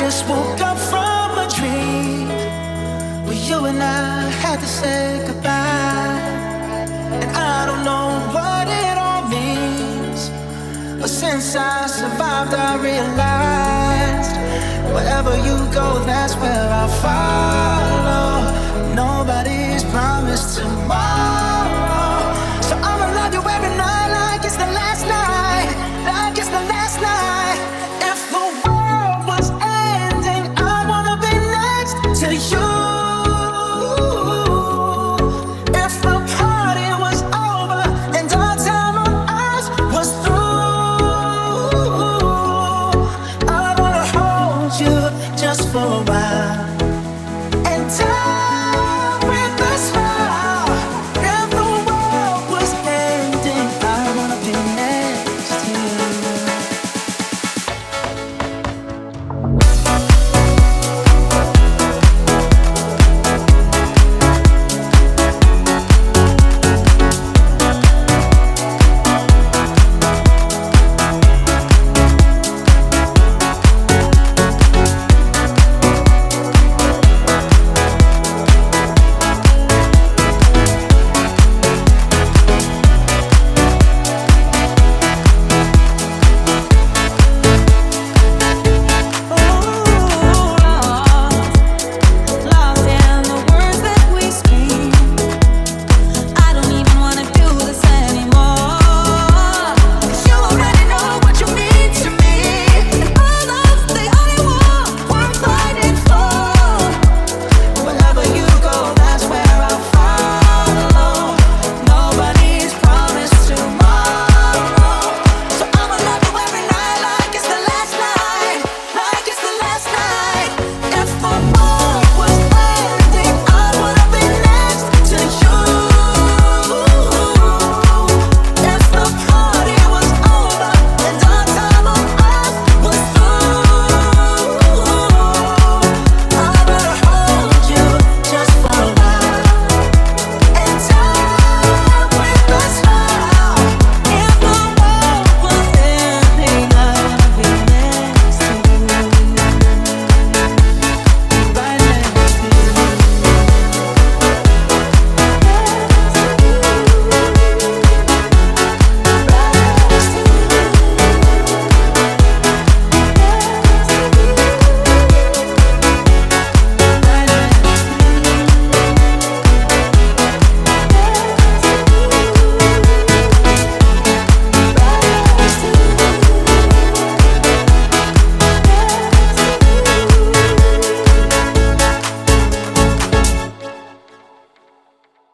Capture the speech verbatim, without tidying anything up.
just woke up from a dream where you and I had to say goodbye. And I don't know what it all means, but since I survived I realized wherever you go, that's where I'll follow. Nobody's promised tomorrow,